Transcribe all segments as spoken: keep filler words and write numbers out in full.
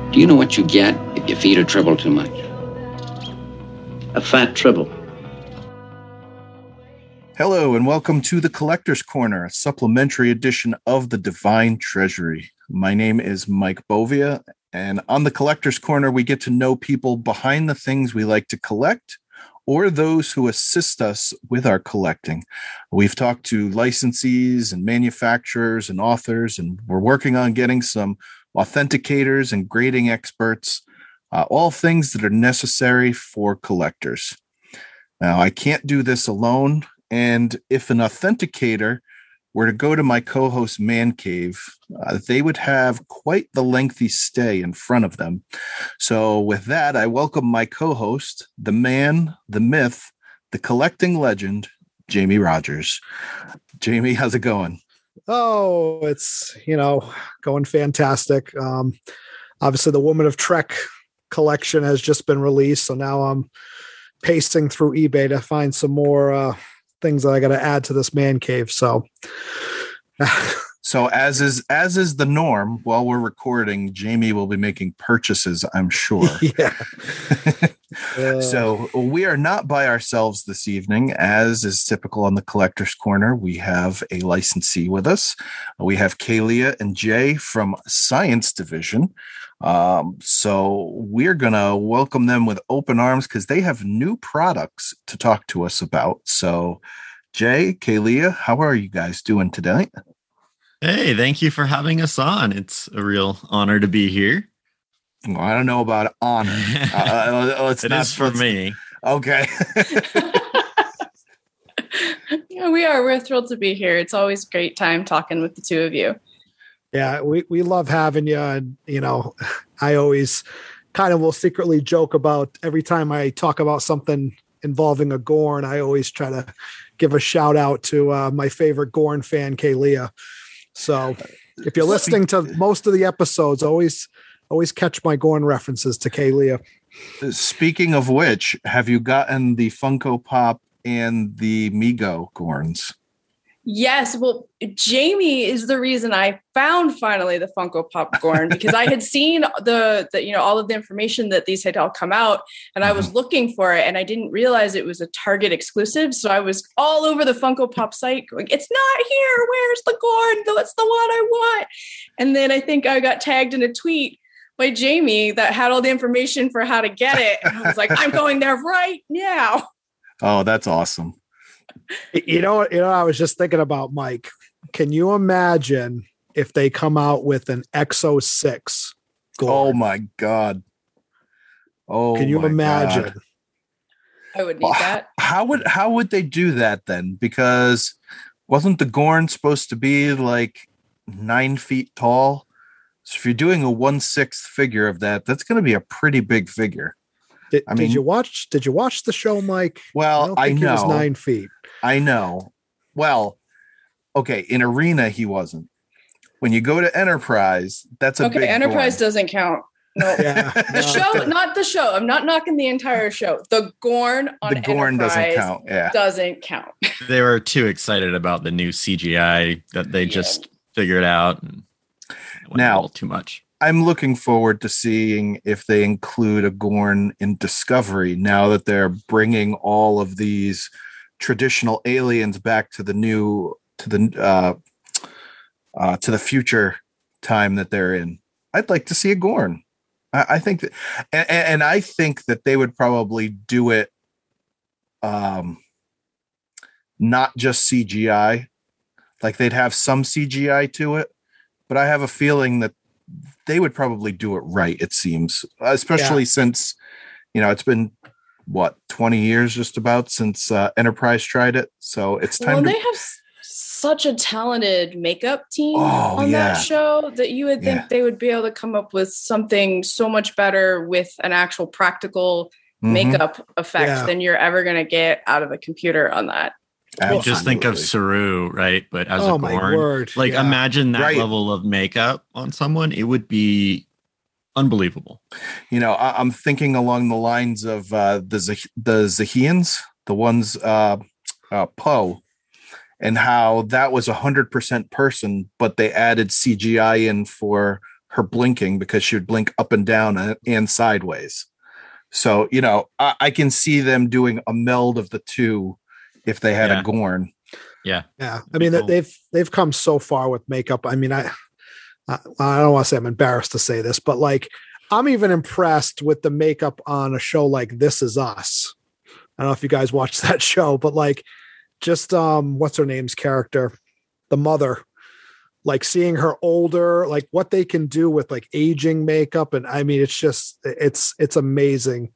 Do you know what you get if you feed a tribble too much? A fat tribble. Hello and welcome to the Collector's Corner, a supplementary edition of the Divine Treasury. My name is Mike Bovia, and on the Collector's Corner, we get to know people behind the things we like to collect or those who assist us with our collecting. We've talked to licensees and manufacturers and authors, and we're working on getting some authenticators and grading experts, uh, all things that are necessary for collectors. Now, I can't do this alone, and if an authenticator were to go to my co-host Man Cave, uh, they would have quite the lengthy stay in front of them. So with that, I welcome my co-host, the man, the myth, the collecting legend, Jamie Rogers. Jamie, how's it going? Oh, it's, you know, going fantastic. Um, obviously, the Woman of Trek collection has just been released, so now I'm pacing through eBay to find some more uh, things that I got to add to this man cave. So, so as is as is the norm, while we're recording, Jamie will be making purchases, I'm sure. Yeah. uh, so we are not by ourselves this evening, as is typical on the Collector's Corner. We have a licensee with us. We have Kalia and Jay from Science Division. Um, so we're going to welcome them with open arms because they have new products to talk to us about. So Jay, Kalia, how are you guys doing today? Hey, thank you for having us on. It's a real honor to be here. Well, I don't know about honor. Uh, let's it not, is for me. Okay. Yeah, we are. We're thrilled to be here. It's always a great time talking with the two of you. Yeah, we, we love having you. And, you know, I always kind of will secretly joke about every time I talk about something involving a Gorn, I always try to give a shout out to uh, my favorite Gorn fan, Kalia. So if you're listening to most of the episodes, always always catch my Gorn references to Kalia. Speaking of which, have you gotten the Funko Pop and the Mego Gorns? Yes. Well, Jamie is the reason I found finally the Funko Pop Gorn, because I had seen the, the, you know, all of the information that these had all come out, and I was looking for it, and I didn't realize it was a Target exclusive. So I was all over the Funko Pop site going, it's not here. Where's the Gorn? That's the one I want. And then I think I got tagged in a tweet by Jamie that had all the information for how to get it. And I was like, I'm going there right now. Oh, that's awesome. You know, you know, I was just thinking about, Mike. Can you imagine if they come out with an X oh six Gorn? Oh my God. Oh, can you my imagine? God. I would need that. How would how would they do that then? Because wasn't the Gorn supposed to be like nine feet tall? So if you're doing a one sixth figure of that, that's going to be a pretty big figure. Did, I mean, did you watch? Did you watch the show, Mike? Well, I, don't think I know he was nine feet. I know. Well, okay, in Arena he wasn't. When you go to Enterprise, that's a okay. big Enterprise Gorn. Doesn't count. No, Yeah, the no. show, not the show. I'm not knocking the entire show. The Gorn on The Gorn doesn't Enterprise count. Yeah, doesn't count. They were too excited about the new C G I that they Yeah. just figured out. And it went Now- a little too much. I'm looking forward to seeing if they include a Gorn in Discovery now that they're bringing all of these traditional aliens back to the new to the uh, uh, to the future time that they're in. I'd like to see a Gorn. I, I think that, and, and I think that they would probably do it, um, not just C G I. Like they'd have some C G I to it, but I have a feeling that they would probably do it right, it seems, especially Yeah. since, you know, it's been what, twenty years just about since uh, Enterprise tried it. So it's time Well, to they have s- such a talented makeup team Oh, on yeah. that show that you would think Yeah. they would be able to come up with something so much better with an actual practical Mhm. makeup effect Yeah. than you're ever going to get out of a computer on that. I just think of Absolutely. Saru, right? But as Oh a my Gorn, word! like yeah. imagine that Right. level of makeup on someone. It would be unbelievable. You know, I, I'm thinking along the lines of uh, the Zah- the Zahians, the ones uh, uh, Poe, and how that was a hundred percent person, but they added C G I in for her blinking because she would blink up and down and, and sideways. So, you know, I, I can see them doing a meld of the two if they had Yeah. a Gorn. Yeah. Yeah. I mean, Cool. they've, they've come so far with makeup. I mean, I, I I don't want to say I'm embarrassed to say this, but like, I'm even impressed with the makeup on a show like This Is Us. I don't know if you guys watched that show, but like, just um, what's her name's character, the mother, like seeing her older, like what they can do with like aging makeup, and I mean, it's just it's it's amazing.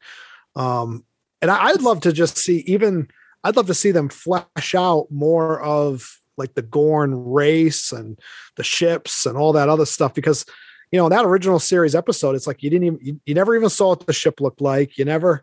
Um, and I, I'd love to just see even I'd love to see them flesh out more of like the Gorn race and the ships and all that other stuff, because you know, in that original series episode, it's like you didn't even you, you never even saw what the ship looked like. You never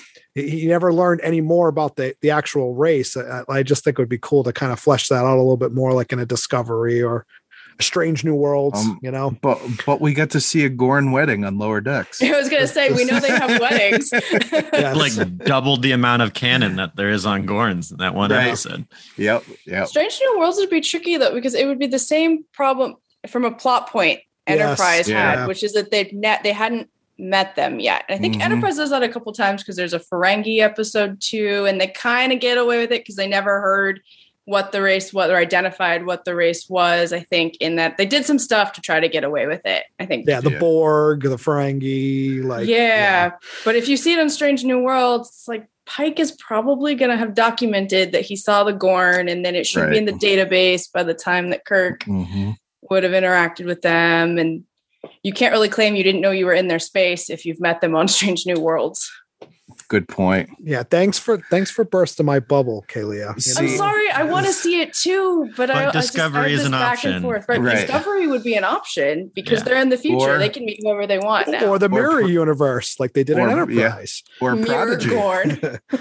you never learned any more about the the actual race. I, I just think it would be cool to kind of flesh that out a little bit more, like in a Discovery or a Strange New Worlds, Um, you know. But but we got to see a Gorn wedding on Lower Decks. I was gonna say we know they have weddings. Yeah, Like doubled the amount of canon that there is on Gorns in that one Right. episode. Yep, yep. Strange New Worlds would be tricky though, because it would be the same problem from a plot point Yes, Enterprise yeah. had, which is that they've net they hadn't met them yet. And I think Mhm. Enterprise does that a couple times because there's a Ferengi episode too, and they kind of get away with it because they never heard what the race was or identified what the race was. I think in that they did some stuff to try to get away with it. I think. yeah, the Yeah. Borg, the Ferengi, like yeah. But if you see it on Strange New Worlds, it's like Pike is probably going to have documented that he saw the Gorn, and then it should Right. be in the database by the time that Kirk hmm would have interacted with them. And you can't really claim you didn't know you were in their space if you've met them on Strange New Worlds. Good point. yeah. Thanks for thanks for bursting my bubble, Kalia. You See- I'm know? sorry, I want to see it too, but, I, But I just- Discovery I have is this an back option. and forth. Right. Right. Discovery would be an option because Yeah. they're in the future. Or- they can meet whoever they want now. Or the Or mirror pro- universe, like they did in or- Enterprise. Or Mirror Prodigy. Gorn.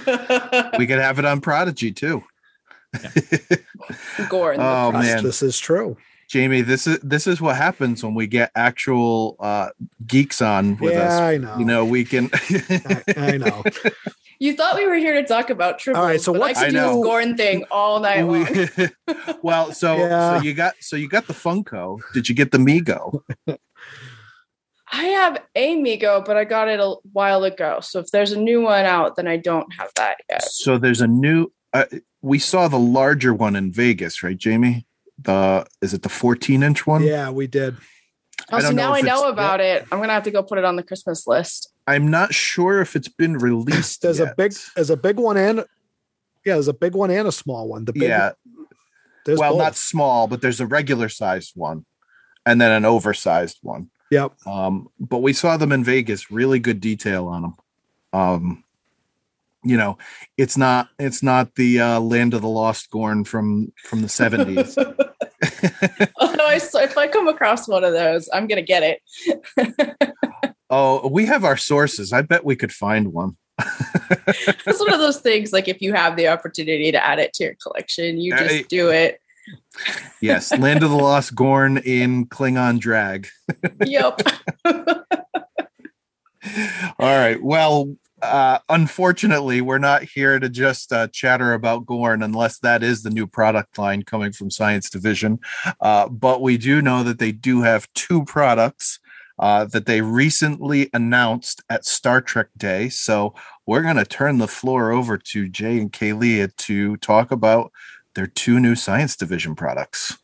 We could have it on Prodigy too. Gorn. the Oh, Prodigy. man. This is true. Jamie, this is this is what happens when we get actual uh, geeks on with yeah, us. I know. You know, we can. I, I know. You thought we were here to talk about triples. All right, so but what's I could I do know. this Gorn thing all night long. well, so Yeah. so you got so you got the Funko. Did you get the Mego? I have a Migo, but I got it a while ago. So if there's a new one out, then I don't have that yet. So there's a new. Uh, we saw the larger one in Vegas, right, Jamie? The is it the fourteen inch one? Yeah, we did. Oh, I so don't know now I if know it's- about it. I'm gonna have to go put it on the Christmas list. I'm not sure if it's been released. There's a yet. big there's a big one and yeah, there's a big one and a small one. The big yeah. there's Well, both. not small, but there's a regular sized one, and then an oversized one. Yep. Um, but we saw them in Vegas. Really good detail on them. Um, you know, it's not it's not the uh, Land of the Lost Gorn from from the seventies. Although I, so if I come across one of those, I'm gonna get it. Oh, we have our sources. I bet we could find one. It's one of those things. Like if you have the opportunity to add it to your collection, you just I- do it. Yes, Land of the Lost Gorn in Klingon drag. Yep. All right. Well, uh, unfortunately, we're not here to just uh, chatter about Gorn unless that is the new product line coming from Science Division. Uh, but we do know that they do have two products uh, that they recently announced at Star Trek Day. So we're going to turn the floor over to Jay and Kaylee to talk about their two new Science Division products.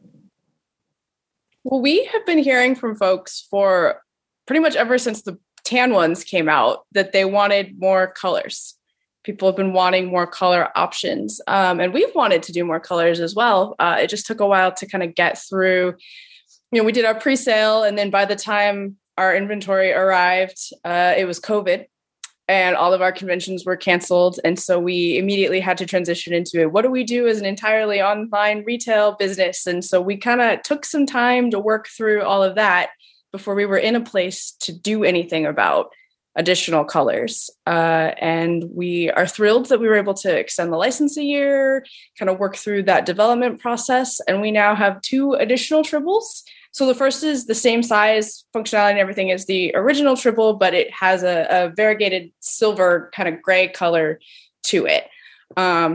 Well, we have been hearing from folks for pretty much ever since the tan ones came out that they wanted more colors. People have been wanting more color options. Um, and we've wanted to do more colors as well. Uh, it just took a while to kind of get through. You know, we did our pre-sale, and then by the time our inventory arrived, uh, it was COVID and all of our conventions were canceled. And so we immediately had to transition into it. What do we do as an entirely online retail business? And so we kind of took some time to work through all of that before we were in a place to do anything about additional colors. Uh, and we are thrilled that we were able to extend the license a year, kind of work through that development process. And we now have two additional tribbles. So the first is the same size, functionality, and everything as the original tribble, but it has a, a variegated silver kind of gray color to it. Um,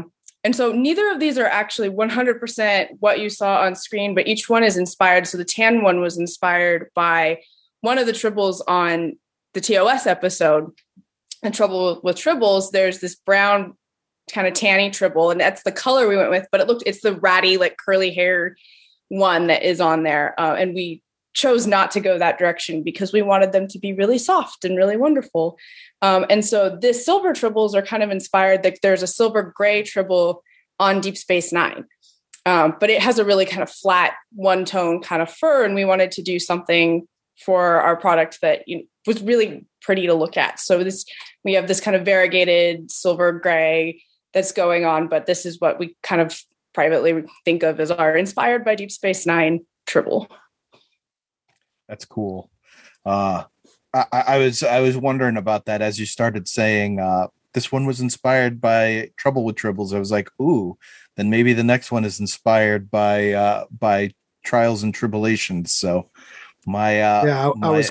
And so neither of these are actually one hundred percent what you saw on screen, but each one is inspired. So the tan one was inspired by one of the tribbles on the T O S episode. And Trouble with Tribbles, there's this brown kind of tanny tribble, and that's the color we went with, but it looked, it's the ratty, like curly hair one that is on there. Uh, and we chose not to go that direction because we wanted them to be really soft and really wonderful. Um, and so this silver tribbles are kind of inspired. Like there's a silver gray tribble on Deep Space Nine, um, but it has a really kind of flat one tone kind of fur. And we wanted to do something for our product that, you know, was really pretty to look at. So this, we have this kind of variegated silver gray that's going on, but this is what we kind of privately think of as our inspired by Deep Space Nine tribble. That's cool. Uh, I, I was I was wondering about that as you started saying uh, this one was inspired by Trouble with Tribbles. I was like, ooh, then maybe the next one is inspired by uh, by Trials and Tribulations. So my uh, yeah, I, my, I was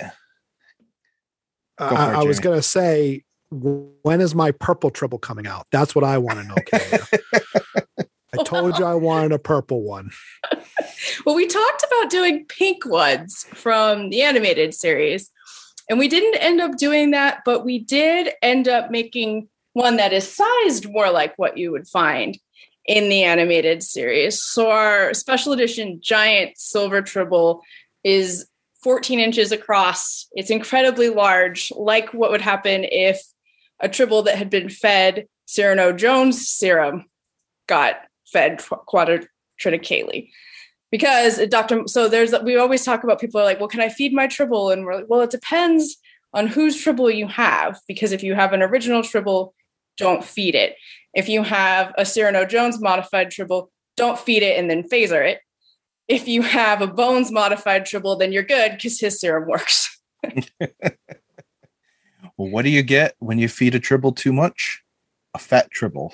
I, it, I was gonna say, when is my purple tribble coming out? That's what I want to know, Kayla. I told you I wanted a purple one. Well, we talked about doing pink ones from the animated series, and we didn't end up doing that, but we did end up making one that is sized more like what you would find in the animated series. So our special edition giant silver tribble is fourteen inches across. It's incredibly large, like what would happen if a tribble that had been fed Cyrano Jones serum got fed quadriticale. Because Doctor So there's, we always talk about, people are like, well, can I feed my tribble? And we're like, well, it depends on whose tribble you have. Because if you have an original tribble, don't feed it. If you have a Cyrano Jones modified tribble, don't feed it and then phaser it. If you have a Bones modified tribble, then you're good because his serum works. Well, what do you get when you feed a tribble too much? A fat tribble.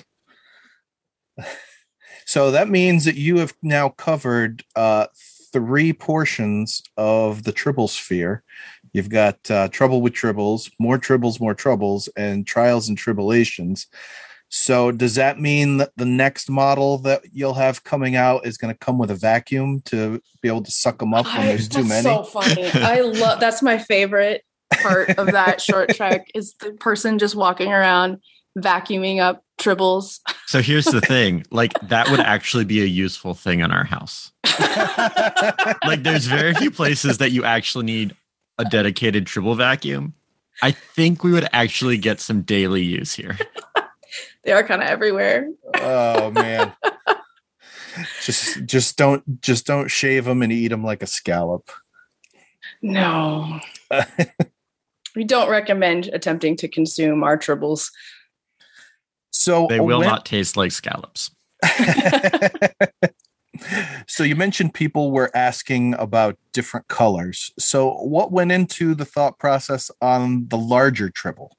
So that means that you have now covered uh, three portions of the tribble sphere. You've got uh, Trouble with Tribbles, More Tribbles, More Troubles, and Trials and Tribulations. So does that mean that the next model that you'll have coming out is going to come with a vacuum to be able to suck them up when I, there's too many? That's so funny. I love, that's my favorite part of that short trek is the person just walking around vacuuming up tribbles. So here's the thing, like that would actually be a useful thing in our house. Like there's very few places that you actually need a dedicated tribble vacuum. I think we would actually get some daily use here. They are kind of everywhere. Oh man. just just don't just don't shave them and eat them like a scallop. No. We don't recommend attempting to consume our tribbles. So they will when, not taste like scallops. So you mentioned people were asking about different colors. So what went into the thought process on the larger tribble?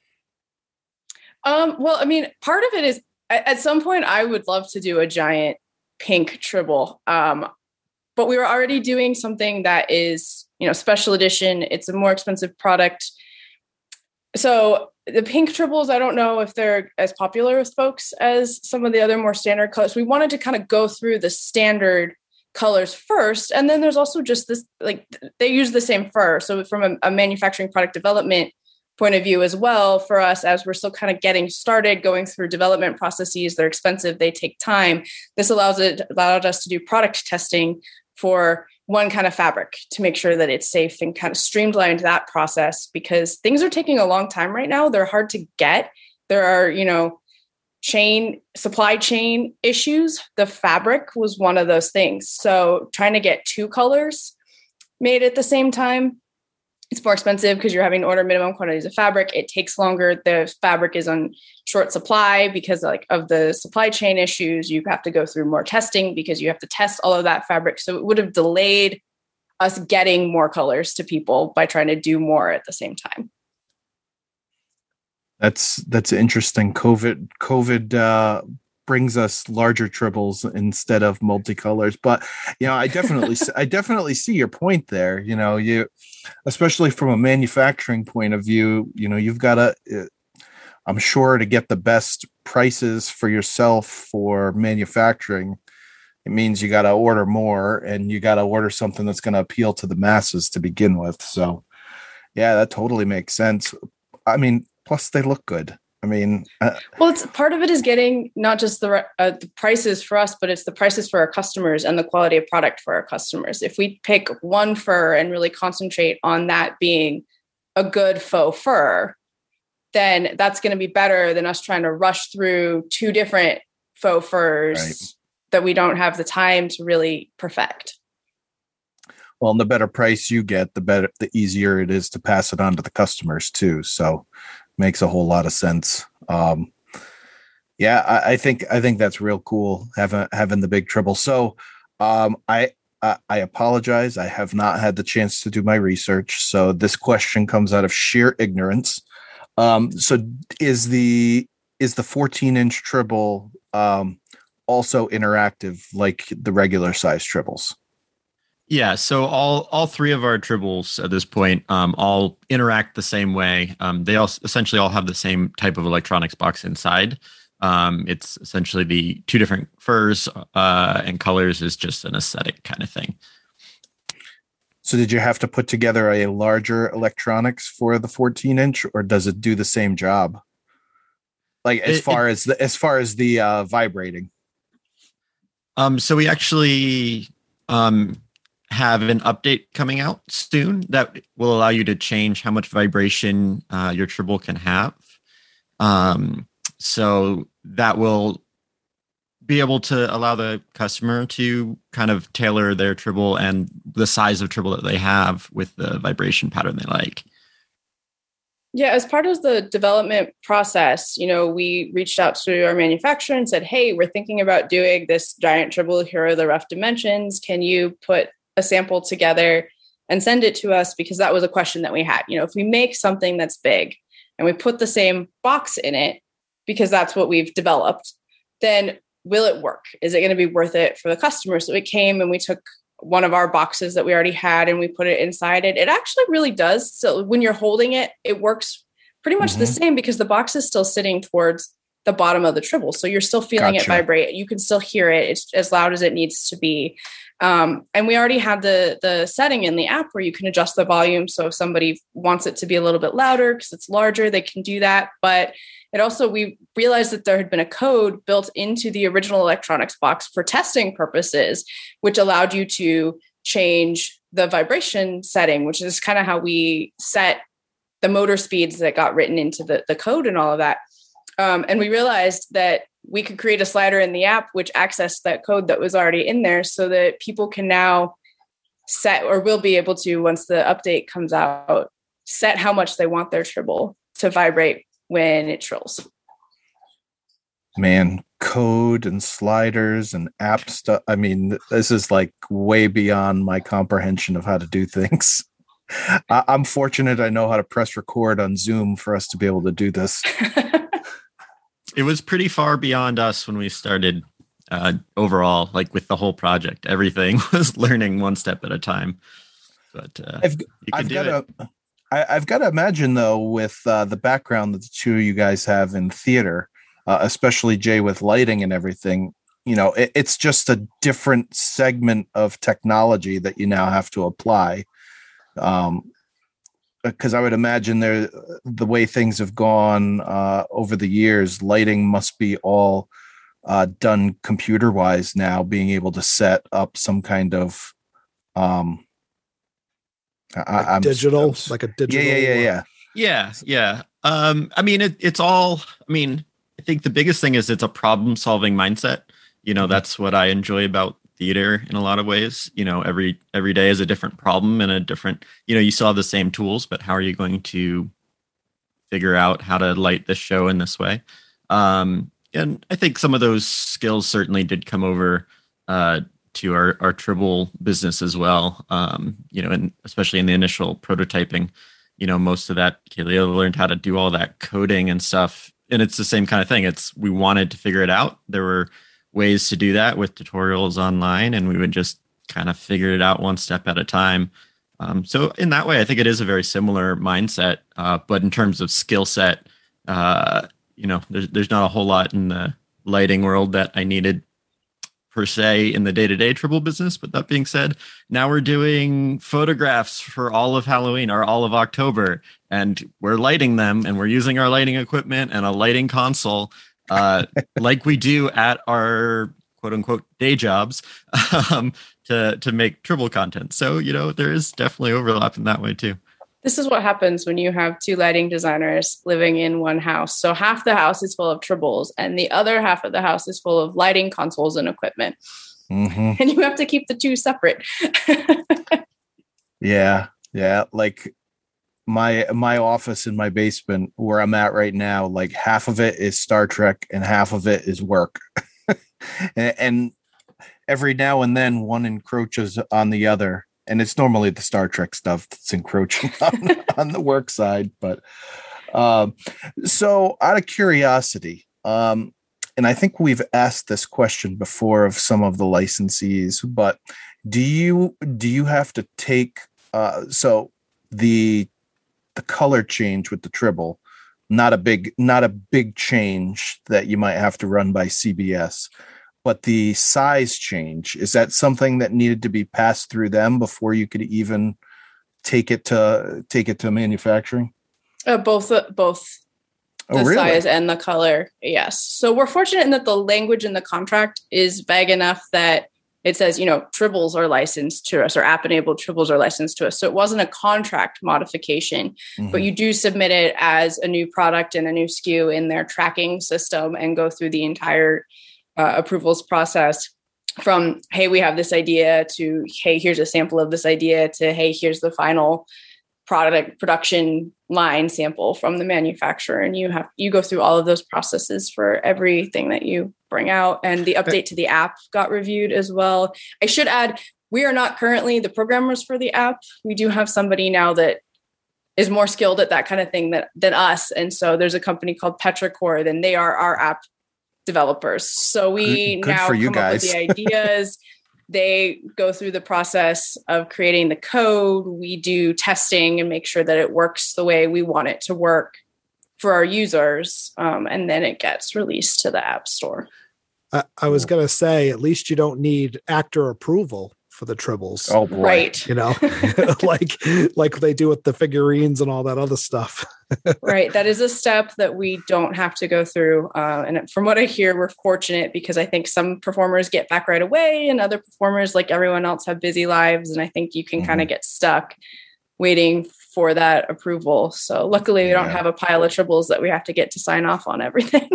Um, well, I mean, part of it is at, at some point I would love to do a giant pink tribble. Um, but we were already doing something that is, you know, special edition. It's a more expensive product. So the pink tribbles, I don't know if they're as popular with folks as some of the other more standard colors. We wanted to kind of go through the standard colors first. And then there's also just this, like, they use the same fur. So from a, a manufacturing product development point of view as well, for us, as we're still kind of getting started, going through development processes, they're expensive, they take time. This allows it allowed us to do product testing for one kind of fabric to make sure that it's safe and kind of streamlined that process, because things are taking a long time right now. They're hard to get. There are, you know, chain supply chain issues. The fabric was one of those things. So trying to get two colors made at the same time, it's more expensive because you're having to order minimum quantities of fabric. It takes longer. The fabric is on short supply because like of the supply chain issues. You have to go through more testing because you have to test all of that fabric. So it would have delayed us getting more colors to people by trying to do more at the same time. That's that's interesting. COVID COVID uh, brings us larger tribbles instead of multicolors. But you know, I definitely I definitely see your point there. You know, you especially from a manufacturing point of view. You know, you've got a I'm sure to get the best prices for yourself for manufacturing, it means you got to order more, and you got to order something that's going to appeal to the masses to begin with. So, yeah, that totally makes sense. I mean, plus they look good. I mean, uh, well, it's part of it is getting not just the, uh, the prices for us, but it's the prices for our customers and the quality of product for our customers. If we pick one fur and really concentrate on that being a good faux fur, then that's going to be better than us trying to rush through two different faux furs. Right. That we don't have the time to really perfect. Well, and the better price you get, the better, the easier it is to pass it on to the customers too. So makes a whole lot of sense. Um, yeah, I, I think, I think that's real cool having, having the big Tribble. So um, I, I, I apologize. I have not had the chance to do my research. So this question comes out of sheer ignorance. Um, so is the, is the fourteen inch Tribble, um, also interactive like the regular size Tribbles? Yeah, so all all three of our Tribbles at this point um, all interact the same way. Um, they all essentially all have the same type of electronics box inside. Um, it's essentially the two different furs uh, and colors is just an aesthetic kind of thing. So did you have to put together a larger electronics for the fourteen inch, or does it do the same job? Like as it, far it, as the as far as the uh, vibrating? Um, so we actually um, have an update coming out soon that will allow you to change how much vibration uh, your Tribble can have. Um, so that will be able to allow the customer to kind of tailor their Tribble and the size of Tribble that they have with the vibration pattern they like. Yeah, as part of the development process, you know, we reached out to our manufacturer and said, hey, we're thinking about doing this giant Tribble. Here are the rough dimensions. Can you put a sample together and send it to us? Because that was a question that we had. You know, if we make something that's big and we put the same box in it, because that's what we've developed, then will it work? Is it going to be worth it for the customer? So we came and we took one of our boxes that we already had and we put it inside it. It actually really does. So when you're holding it, it works pretty much mm-hmm. the same because the box is still sitting towards the bottom of the Tribble. So you're still feeling gotcha. It vibrate. You can still hear it. It's as loud as it needs to be. Um, and we already have the, the setting in the app where you can adjust the volume. So if somebody wants it to be a little bit louder because it's larger, they can do that. But it also, we realized that there had been a code built into the original electronics box for testing purposes, which allowed you to change the vibration setting, which is kind of how we set the motor speeds that got written into the, the code and all of that. Um, and we realized that we could create a slider in the app which accessed that code that was already in there so that people can now set, or will be able to, once the update comes out, set how much they want their Tribble to vibrate when it trills. Man, code and sliders and app stuff. I mean, this is like way beyond my comprehension of how to do things. I- I'm fortunate I know how to press record on Zoom for us to be able to do this. It was pretty far beyond us when we started uh, overall, like with the whole project. Everything was learning one step at a time. But uh, I've, you I've do got it. to, I, I've got to imagine, though, with uh, the background that the two of you guys have in theater, uh, especially Jay with lighting and everything, you know, it, it's just a different segment of technology that you now have to apply. Um, because I would imagine there, the way things have gone uh, over the years, lighting must be all uh, done computer wise now, being able to set up some kind of um, like I, I'm, digital, I'm, like a digital. Yeah, yeah, yeah, yeah. Yeah, yeah. Um, I mean, it, it's all, I mean, I think the biggest thing is it's a problem solving mindset. You know, that's what I enjoy about theater in a lot of ways. You know, every every day is a different problem and a different, you know, you still have the same tools, but how are you going to figure out how to light this show in this way? Um, and I think some of those skills certainly did come over uh, to our, our Tribble business as well. Um, you know, and especially in the initial prototyping, you know, most of that, Kayla learned how to do all that coding and stuff. And it's the same kind of thing. It's, we wanted to figure it out. There were ways to do that with tutorials online, and we would just kind of figure it out one step at a time. Um, so in that way, I think it is a very similar mindset. Uh, but in terms of skill set, uh, you know, there's there's not a whole lot in the lighting world that I needed per se in the day-to-day Tribble business. But that being said, now we're doing photographs for all of Halloween or all of October, and we're lighting them, and we're using our lighting equipment and a lighting console uh, like we do at our quote unquote day jobs um, to, to make Tribble content. So, you know, there is definitely overlap in that way too. This is what happens when you have two lighting designers living in one house. So half the house is full of Tribbles and the other half of the house is full of lighting consoles and equipment. Mm-hmm. And you have to keep the two separate. yeah. Yeah. Like my, my office in my basement where I'm at right now, like half of it is Star Trek and half of it is work. and, and every now and then one encroaches on the other. And it's normally the Star Trek stuff that's encroaching on, on the work side. But um, so out of curiosity, um, and I think we've asked this question before of some of the licensees, but do you do you have to take uh, so the the color change with the Tribble, not a big not a big change that you might have to run by C B S. But the size change, is that something that needed to be passed through them before you could even take it to take it to manufacturing? Uh, both, uh, both oh, the really? size and the color. Yes. So we're fortunate in that the language in the contract is vague enough that it says, you know, Tribbles are licensed to us, or app-enabled Tribbles are licensed to us. So it wasn't a contract modification, mm-hmm. but you do submit it as a new product and a new S K U in their tracking system and go through the entire Uh, approvals process from, hey, we have this idea, to, hey, here's a sample of this idea, to, hey, here's the final product production line sample from the manufacturer. And you have, you go through all of those processes for everything that you bring out. And the update to the app got reviewed as well. I should add, we are not currently the programmers for the app. We do have somebody now that is more skilled at that kind of thing that, than us. And so there's a company called Petrichor, then they are our app developers. So we good, good now for you come guys. up with the ideas. They go through the process of creating the code. We do testing and make sure that it works the way we want it to work for our users. Um, and then it gets released to the App Store. I, I was going to say, at least you don't need actor approval for the Tribbles. Oh, boy. Right. You know, like, like they do with the figurines and all that other stuff. Right. That is a step that we don't have to go through. Uh, and from what I hear, we're fortunate because I think some performers get back right away and other performers, like everyone else, have busy lives. And I think you can mm-hmm. kind of get stuck waiting for that approval. So luckily we don't yeah. have a pile of Tribbles that we have to get to sign off on everything.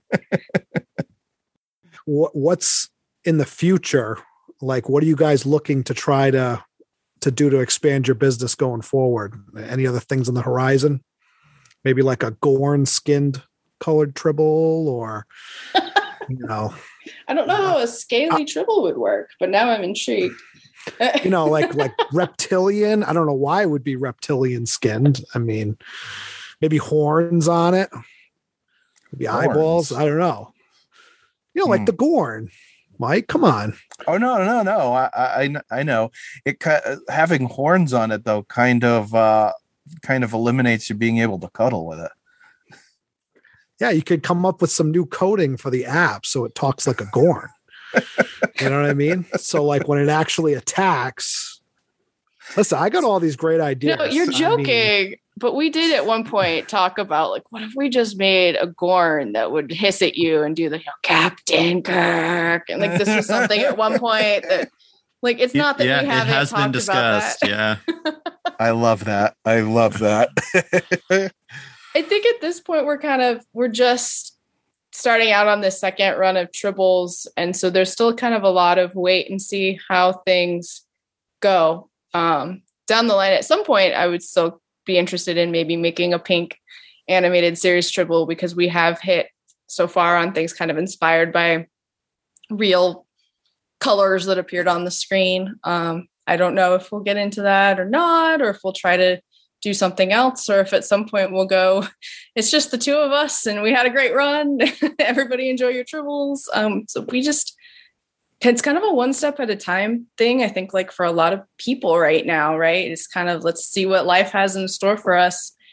What's in the future? Like, what are you guys looking to try to to do to expand your business going forward? Any other things on the horizon? Maybe like a Gorn skinned colored Tribble, or you know, I don't know how a scaly uh, Tribble would work, but now I'm intrigued. You know, like like reptilian. I don't know why it would be reptilian skinned. I mean, maybe horns on it, maybe horns. Eyeballs. I don't know. You know, like hmm. the Gorn. Mike, come on. Oh no, no, no! I, I, I know it. Having horns on it, though, kind of, uh, kind of eliminates you being able to cuddle with it. Yeah, you could come up with some new coding for the app so it talks like a Gorn. You know what I mean? So, like when it actually attacks. Listen, I got all these great ideas. No, you're joking. I mean, but we did at one point talk about, like, what if we just made a Gorn that would hiss at you and do the, you know, Captain Kirk? And like, this was something at one point that, like, it's not that yeah, we haven't it has talked been discussed. About that. Yeah. I love that. I love that. I think at this point, we're kind of, we're just starting out on the second run of Tribbles. And so there's still kind of a lot of wait and see how things go. Um, down the line, at some point, I would still be interested in maybe making a pink animated series Tribble, because we have hit so far on things kind of inspired by real colors that appeared on the screen. Um, I don't know if we'll get into that or not, or if we'll try to do something else, or if at some point we'll go, it's just the two of us and we had a great run. Everybody enjoy your Tribbles. Um, so we just, it's kind of a one step at a time thing. I think, like, for a lot of people right now, right? It's kind of, let's see what life has in store for us.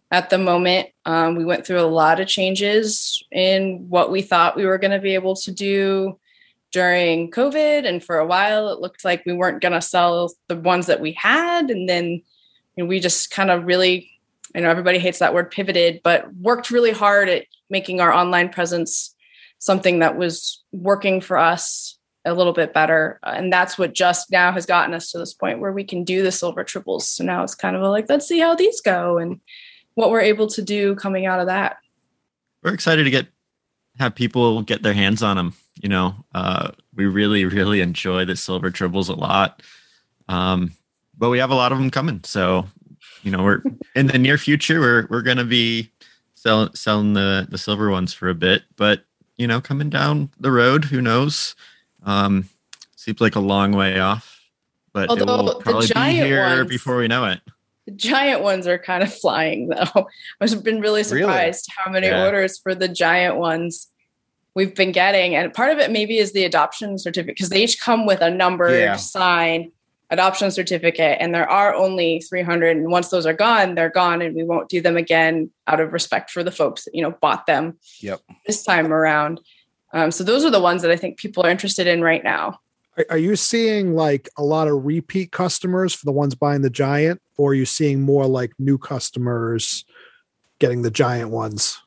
at the moment. Um, we went through a lot of changes in what we thought we were going to be able to do during COVID. And for a while, it looked like we weren't going to sell the ones that we had. And then you know, we just kind of really, I know everybody hates that word, pivoted, but worked really hard at making our online presence something that was working for us a little bit better. And that's what just now has gotten us to this point where we can do the silver triples. So now it's kind of a, like, let's see how these go and what we're able to do coming out of that. We're excited to get have people get their hands on them. You know, uh, we really, really enjoy the silver triples a lot. Um, but we have a lot of them coming. So, you know, we're in the near future, we're, we're going to be sell, selling the, the silver ones for a bit, but, you know, coming down the road, who knows? Um, seems like a long way off, but Although it will probably be here ones, before we know it. The giant ones are kind of flying, though. I've been really surprised really? how many yeah. orders for the giant ones we've been getting. And part of it maybe is the adoption certificate, because they each come with a numbered, yeah. signed adoption certificate. And there are only three hundred. And once those are gone, they're gone. And we won't do them again out of respect for the folks that, you know, bought them yep. this time around. Um, so those are the ones that I think people are interested in right now. Are, are you seeing like a lot of repeat customers for the ones buying the giant, or are you seeing more like new customers getting the giant ones?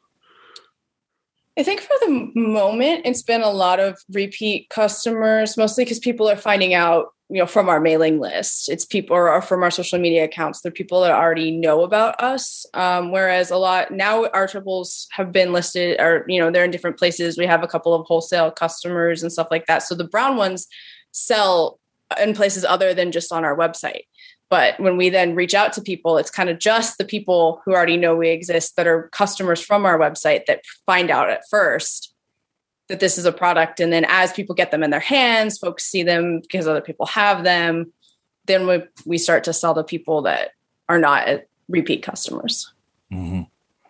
I think for the moment, it's been a lot of repeat customers, mostly because people are finding out, you know, from our mailing list. It's people or from our social media accounts. They're people that already know about us. Um, whereas a lot now our triples have been listed, or, you know, they're in different places. We have a couple of wholesale customers and stuff like that. So the brown ones sell in places other than just on our website. But when we then reach out to people, it's kind of just the people who already know we exist that are customers from our website that find out at first that this is a product. And then as people get them in their hands, folks see them because other people have them, then we, we start to sell to people that are not repeat customers. Mm-hmm.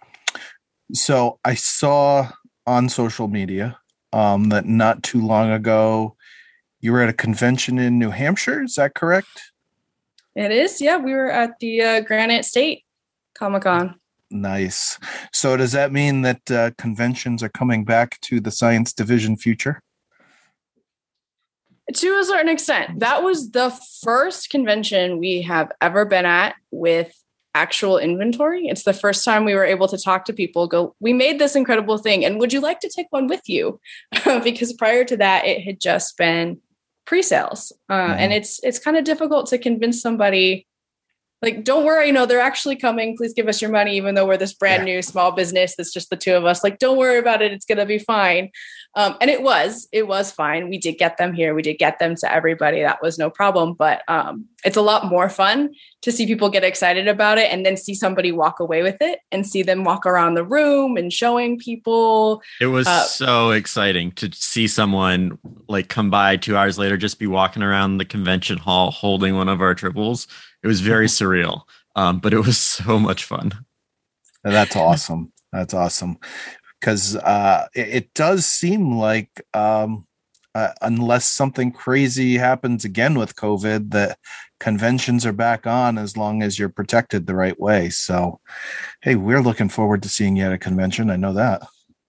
So I saw on social media um, that not too long ago, you were at a convention in New Hampshire. Is that correct? It is. Yeah. We were at the uh, Granite State Comic-Con. Nice. So does that mean that uh, conventions are coming back to the science division future? To a certain extent. That was the first convention we have ever been at with actual inventory. It's the first time we were able to talk to people, go, we made this incredible thing, and would you like to take one with you? Because prior to that, it had just been pre-sales. Uh, mm-hmm. And it's it's kind of difficult to convince somebody, like, don't worry, you know, they're actually coming. Please give us your money, even though we're this brand yeah. new small business that's just the two of us. Like, don't worry about it. It's going to be fine. Um, and it was, it was fine. We did get them here. We did get them to everybody. That was no problem. But um, it's a lot more fun to see people get excited about it and then see somebody walk away with it and see them walk around the room and showing people. It was uh, so exciting to see someone like come by two hours later, just be walking around the convention hall holding one of our triples. It was very surreal, um, but it was so much fun. That's awesome. That's awesome. Because uh, it, it does seem like um, uh, unless something crazy happens again with COVID, that conventions are back on as long as you're protected the right way. So, hey, we're looking forward to seeing you at a convention. I know that.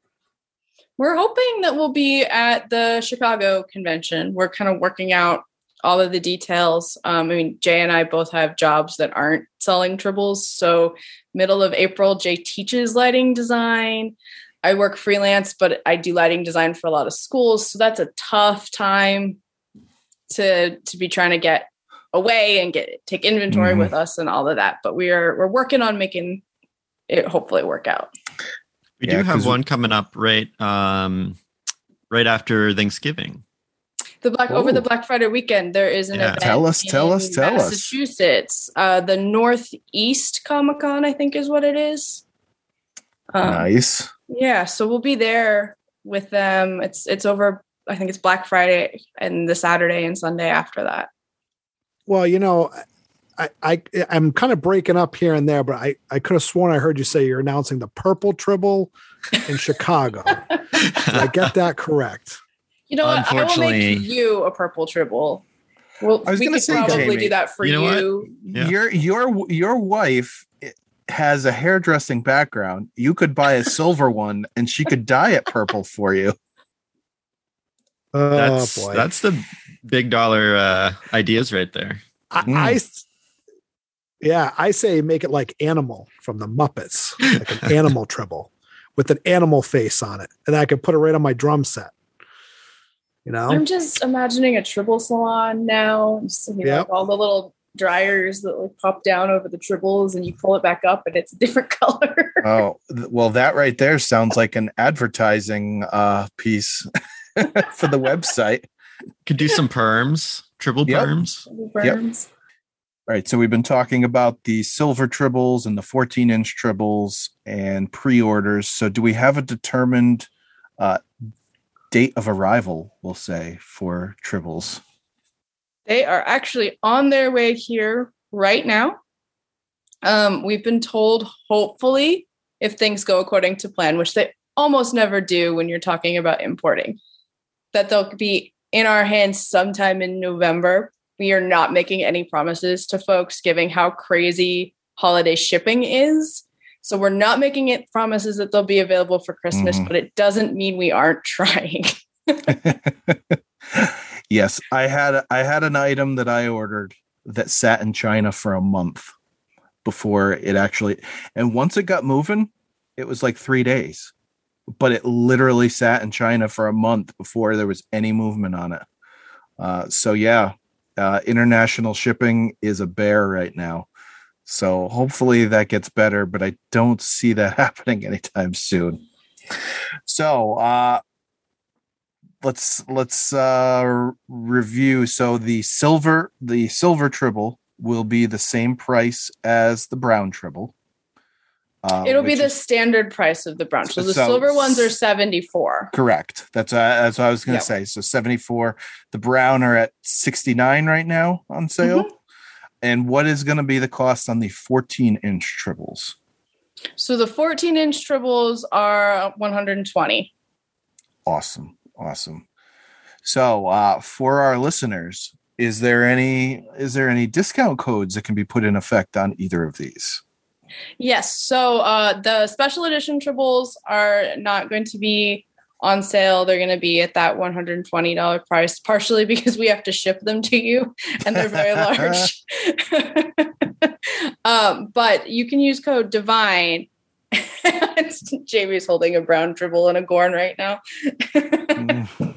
We're hoping that we'll be at the Chicago convention. We're kind of working out all of the details. Um, I mean, Jay and I both have jobs that aren't selling triples. So middle of April, Jay teaches lighting design. I work freelance, but I do lighting design for a lot of schools. So that's a tough time to, to be trying to get away and get, take inventory mm-hmm. with us and all of that. But we are, we're working on making it hopefully work out. We yeah, do have one coming up right, um, right after Thanksgiving. The Black Ooh. Over the Black Friday weekend, there is an yeah. event. Tell us, tell us, tell us. Massachusetts, uh, the Northeast Comic Con, I think is what it is. Um, nice. Yeah, so we'll be there with them. It's it's over. I think it's Black Friday and the Saturday and Sunday after that. Well, you know, I, I I'm kind of breaking up here and there, but I, I could have sworn I heard you say you're announcing the Purple Tribble in Chicago. Did I get that correct? You know what? I will make you a Purple Tribble. Well, I was we going to could say, probably Jamie, do that for you. you. Know yeah. Your your your wife has a hairdressing background. You could buy a silver one and she could dye it purple for you. Oh That's boy. that's the big dollar uh, ideas right there. I, Mm. I yeah, I say make it like Animal from the Muppets, like an animal tribble with an animal face on it, and I could put it right on my drum set. You know, I'm just imagining a tribble salon now. I'm just thinking Yep. like all the little dryers that like pop down over the tribbles and you pull it back up and it's a different color. Oh, th- well, that right there sounds like an advertising uh, piece for the website. Could do some perms, triple Yep. perms. Burns. All right, so we've been talking about the silver tribbles and the fourteen inch tribbles and pre-orders. So do we have a determined uh, date of arrival, we'll say, for tribbles? They are actually on their way here right now. Um, we've been told, hopefully, if things go according to plan, which they almost never do when you're talking about importing, that they'll be in our hands sometime in November. We are not making any promises to folks, given how crazy holiday shipping is. So we're not making it promises that they'll be available for Christmas, Mhm. but it doesn't mean we aren't trying. Yes, I had I had an item that I ordered that sat in China for a month before it actually, and once it got moving, it was like three days. But it literally sat in China for a month before there was any movement on it. Uh, so yeah, uh, international shipping is a bear right now. So hopefully that gets better, but I don't see that happening anytime soon. So uh, let's let's uh, review. So the silver the silver tribble will be the same price as the brown tribble. Uh, It'll be which the is standard price of the brown. So the So- silver ones are seventy-four. correct. That's uh, that's what I was going to Yep. say. So seventy-four. The brown are at sixty-nine right now on sale. Mm-hmm. And what is going to be the cost on the fourteen inch tribbles? So the fourteen inch tribbles are one hundred twenty. Awesome. Awesome. So uh, for our listeners, is there any is there any discount codes that can be put in effect on either of these? Yes. So uh, the special edition tribbles are not going to be on sale. They're going to be at that one hundred twenty dollars price, partially because we have to ship them to you and they're very large. um, but you can use code DIVINE. Jamie's holding a brown tribble and a Gorn right now. Mm.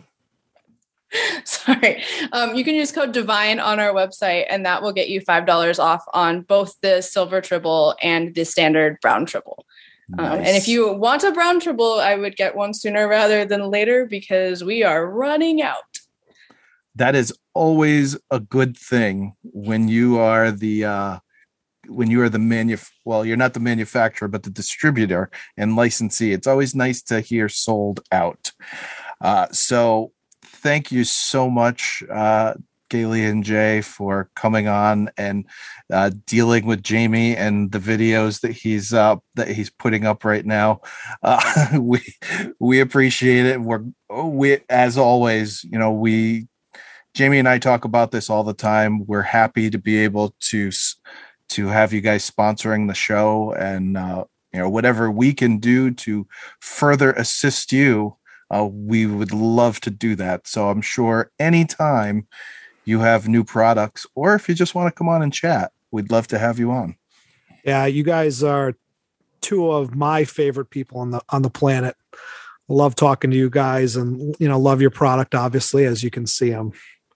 Sorry. Um, you can use code DIVINE on our website, and that will get you five dollars off on both the silver tribble and the standard brown tribble. Um, and Nice. if you want a brown tribble, I would get one sooner rather than later because we are running out. That is always a good thing when you are the uh, when you are the manuf well, you're not the manufacturer, but the distributor and licensee. It's always nice to hear sold out. Uh, so thank you so much, uh, Gailey and Jay, for coming on and uh, dealing with Jamie and the videos that he's uh, that he's putting up right now. Uh, we we appreciate it. We're we as always, you know, we Jamie and I talk about this all the time. We're happy to be able to to have you guys sponsoring the show, and uh, you know, whatever we can do to further assist you, uh, we would love to do that. So I'm sure anytime you have new products, or if you just want to come on and chat, we'd love to have you on. Yeah, you guys are two of my favorite people on the on the planet. Love talking to you guys, and you know, love your product. Obviously, as you can see, I'm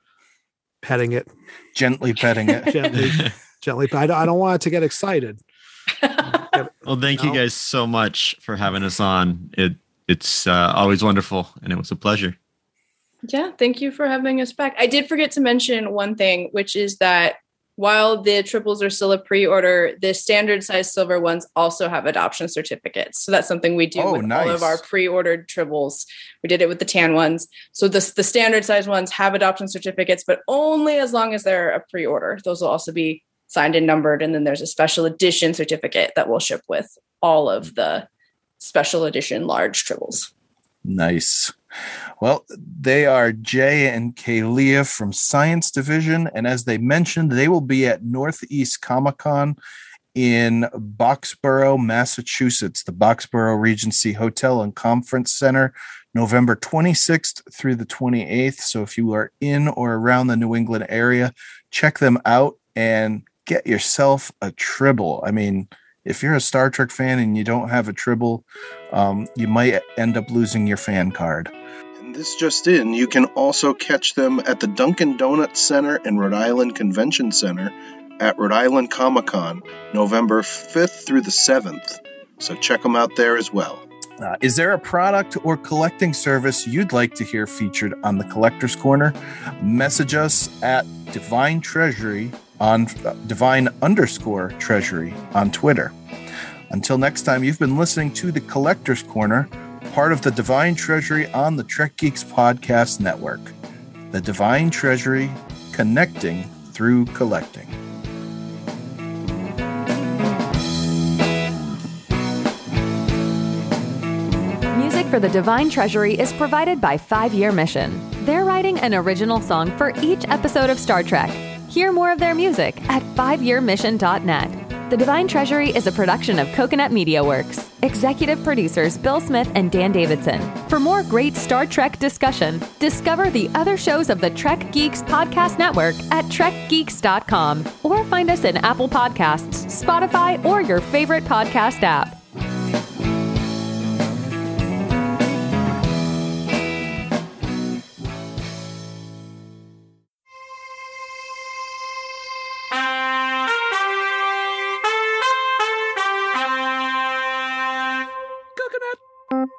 petting it Gently petting it. gently, gently. I don't, I don't want it to get excited. Well, thank you No. guys so much for having us on. It it's uh, always wonderful, and it was a pleasure. Yeah, thank you for having us back. I did forget to mention one thing, which is that while the triples are still a pre-order, the standard size silver ones also have adoption certificates. So that's something we do Oh, with all nice. of our pre-ordered triples. We did it with the tan ones. So the, the standard size ones have adoption certificates, but only as long as they're a pre-order. Those will also be signed and numbered. And then there's a special edition certificate that we'll ship with all of the special edition large triples. Nice. Well, they are Jay and Kalia from Science Division, and as they mentioned, they will be at Northeast Comic Con in Boxborough, Massachusetts, the Boxborough Regency Hotel and Conference Center, November twenty-sixth through the twenty-eighth. So if you are in or around the New England area, check them out and get yourself a Tribble. I mean, if you're a Star Trek fan and you don't have a Tribble, um, you might end up losing your fan card. And this just in, you can also catch them at the Dunkin' Donuts Center and Rhode Island Convention Center at Rhode Island Comic Con, November fifth through the seventh. So check them out there as well. Uh, is there a product or collecting service you'd like to hear featured on the Collector's Corner? Message us at Divine Treasury on uh, Divine underscore Treasury on Twitter. Until next time, you've been listening to the Collector's Corner, part of the Divine Treasury on the Trek Geeks Podcast Network. The Divine Treasury, connecting through collecting. Music for the Divine Treasury is provided by Five Year Mission. They're writing an original song for each episode of Star Trek. Hear more of their music at five year mission dot net. The Divine Treasury is a production of Coconut Media Works. Executive producers Bill Smith and Dan Davidson. For more great Star Trek discussion, discover the other shows of the Trek Geeks Podcast Network at trek geeks dot com or find us in Apple Podcasts, Spotify, or your favorite podcast app. Coconut.